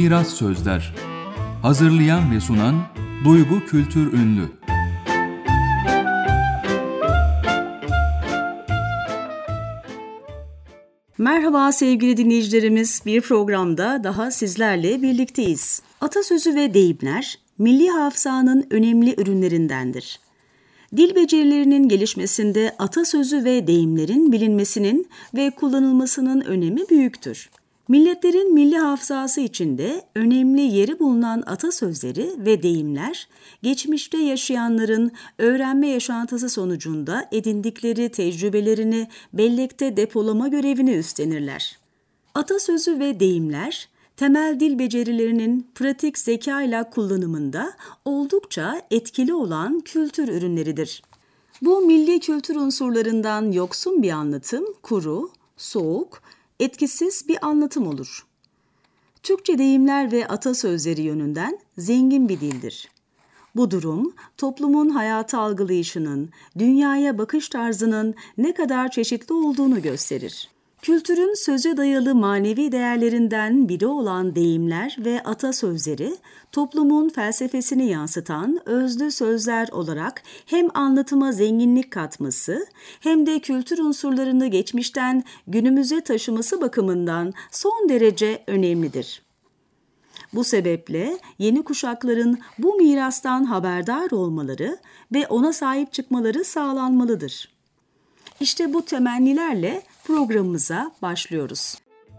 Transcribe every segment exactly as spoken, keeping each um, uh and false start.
Miras Sözler. Hazırlayan ve sunan Duygu Kültür Ünlü. Merhaba sevgili dinleyicilerimiz, bir programda daha sizlerle birlikteyiz. Atasözü ve deyimler, milli hafızanın önemli ürünlerindendir. Dil becerilerinin gelişmesinde atasözü ve deyimlerin bilinmesinin ve kullanılmasının önemi büyüktür. Milletlerin milli hafızası içinde önemli yeri bulunan atasözleri ve deyimler, geçmişte yaşayanların öğrenme yaşantısı sonucunda edindikleri tecrübelerini bellekte depolama görevini üstlenirler. Atasözü ve deyimler, temel dil becerilerinin pratik zeka ile kullanımında oldukça etkili olan kültür ürünleridir. Bu milli kültür unsurlarından yoksun bir anlatım, kuru, soğuk, etkisiz bir anlatım olur. Türkçe deyimler ve atasözleri yönünden zengin bir dildir. Bu durum, toplumun hayatı algılayışının, dünyaya bakış tarzının ne kadar çeşitli olduğunu gösterir. Kültürün söze dayalı manevi değerlerinden biri olan deyimler ve atasözleri, toplumun felsefesini yansıtan özlü sözler olarak hem anlatıma zenginlik katması hem de kültür unsurlarını geçmişten günümüze taşıması bakımından son derece önemlidir. Bu sebeple yeni kuşakların bu mirastan haberdar olmaları ve ona sahip çıkmaları sağlanmalıdır. İşte bu temennilerle programımıza başlıyoruz.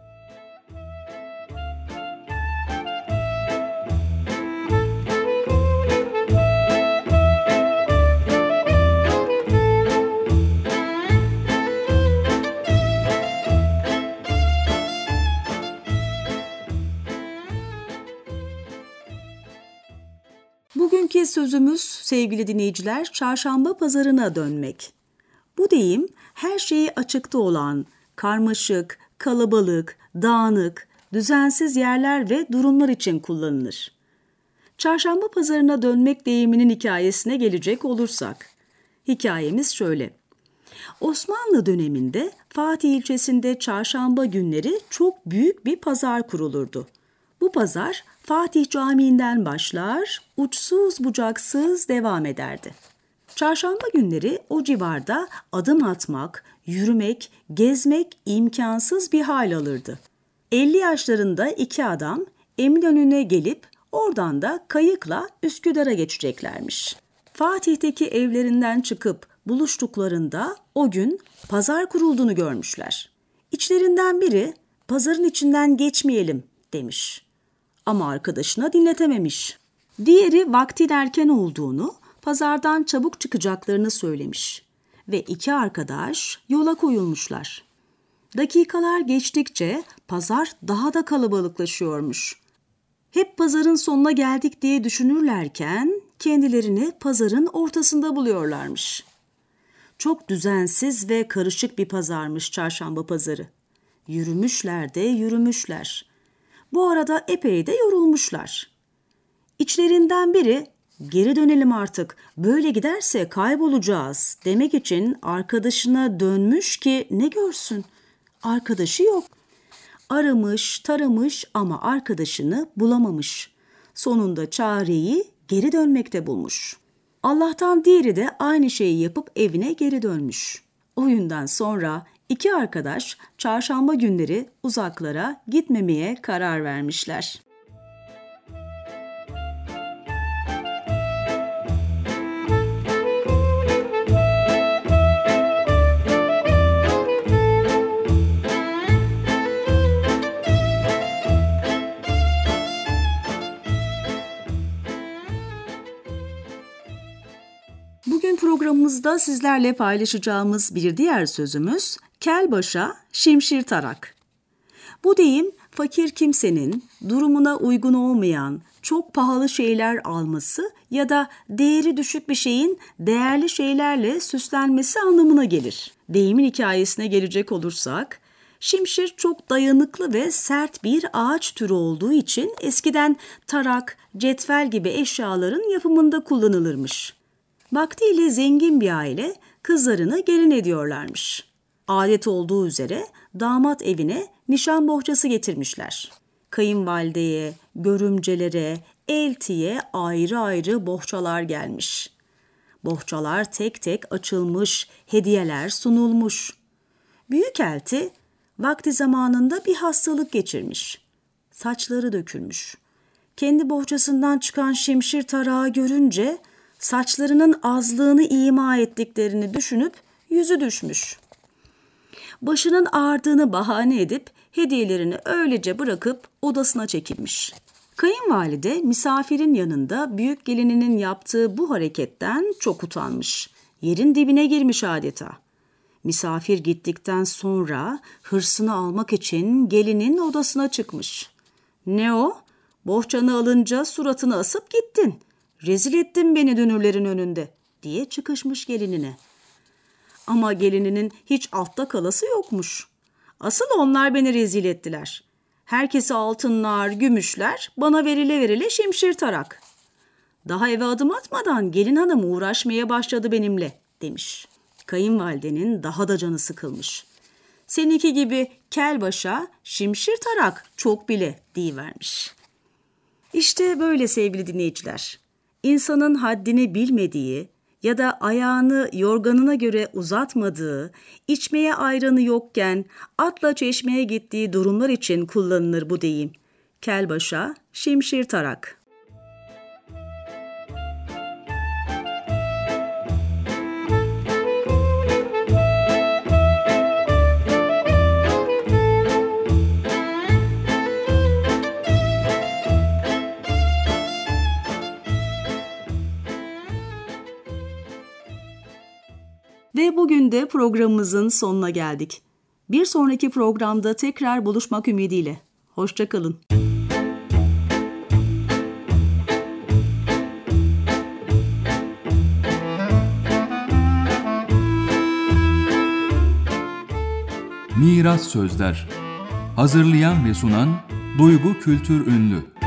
Bugünkü sözümüz sevgili dinleyiciler, çarşamba pazarına dönmek. Bu deyim her şeyi açıkta olan, karmaşık, kalabalık, dağınık, düzensiz yerler ve durumlar için kullanılır. Çarşamba pazarına dönmek deyiminin hikayesine gelecek olursak, hikayemiz şöyle. Osmanlı döneminde Fatih ilçesinde çarşamba günleri çok büyük bir pazar kurulurdu. Bu pazar Fatih Camii'nden başlar, uçsuz bucaksız devam ederdi. Çarşamba günleri o civarda adım atmak, yürümek, gezmek imkansız bir hal alırdı. elli yaşlarında iki adam Eminönü'ne gelip oradan da kayıkla Üsküdar'a geçeceklermiş. Fatih'teki evlerinden çıkıp buluştuklarında o gün pazar kurulduğunu görmüşler. İçlerinden biri pazarın içinden geçmeyelim demiş. Ama arkadaşına dinletememiş. Diğeri vaktin erken olduğunu, pazardan çabuk çıkacaklarını söylemiş ve iki arkadaş yola koyulmuşlar. Dakikalar geçtikçe pazar daha da kalabalıklaşıyormuş. Hep pazarın sonuna geldik diye düşünürlerken kendilerini pazarın ortasında buluyorlarmış. Çok düzensiz ve karışık bir pazarmış çarşamba pazarı. Yürümüşler de yürümüşler. Bu arada epey de yorulmuşlar. İçlerinden biri, "Geri dönelim artık, böyle giderse kaybolacağız" demek için arkadaşına dönmüş ki ne görsün? Arkadaşı yok. Aramış, taramış ama arkadaşını bulamamış. Sonunda çareyi geri dönmekte bulmuş. Allah'tan diğeri de aynı şeyi yapıp evine geri dönmüş. O günden sonra iki arkadaş çarşamba günleri uzaklara gitmemeye karar vermişler. Bugün programımızda sizlerle paylaşacağımız bir diğer sözümüz kel başa şimşir tarak. Bu deyim fakir kimsenin durumuna uygun olmayan çok pahalı şeyler alması ya da değeri düşük bir şeyin değerli şeylerle süslenmesi anlamına gelir. Deyimin hikayesine gelecek olursak, şimşir çok dayanıklı ve sert bir ağaç türü olduğu için eskiden tarak, cetvel gibi eşyaların yapımında kullanılırmış. Vaktiyle zengin bir aile kızlarını gelin ediyorlarmış. Adet olduğu üzere damat evine nişan bohçası getirmişler. Kayınvalideye, görümcelere, eltiye ayrı ayrı bohçalar gelmiş. Bohçalar tek tek açılmış, hediyeler sunulmuş. Büyükelti vakti zamanında bir hastalık geçirmiş. Saçları dökülmüş. Kendi bohçasından çıkan şimşir tarağı görünce saçlarının azlığını ima ettiklerini düşünüp yüzü düşmüş. Başının ağrıdığını bahane edip hediyelerini öylece bırakıp odasına çekilmiş. Kayınvalide misafirin yanında büyük gelininin yaptığı bu hareketten çok utanmış. Yerin dibine girmiş adeta. Misafir gittikten sonra hırsını almak için gelinin odasına çıkmış. Ne o? Bohçanı alınca suratını asıp gittin. Rezil ettin beni dünürlerin önünde diye çıkışmış gelinine. Ama gelininin hiç altta kalası yokmuş. Asıl onlar beni rezil ettiler. Herkese altınlar, gümüşler, bana verile verile şimşir tarak. Daha eve adım atmadan gelin hanım uğraşmaya başladı benimle demiş. Kayınvalidenin daha da canı sıkılmış. Seninki gibi kel başa şimşir tarak çok bile deyivermiş. İşte böyle sevgili dinleyiciler. İnsanın haddini bilmediği ya da ayağını yorganına göre uzatmadığı, içmeye ayranı yokken atla çeşmeye gittiği durumlar için kullanılır bu deyim. Kel başa şimşir tarak. Ve bugün de programımızın sonuna geldik. Bir sonraki programda tekrar buluşmak ümidiyle. Hoşça kalın. Miras Sözler. Hazırlayan ve sunan Duygu Kültür Ünlü.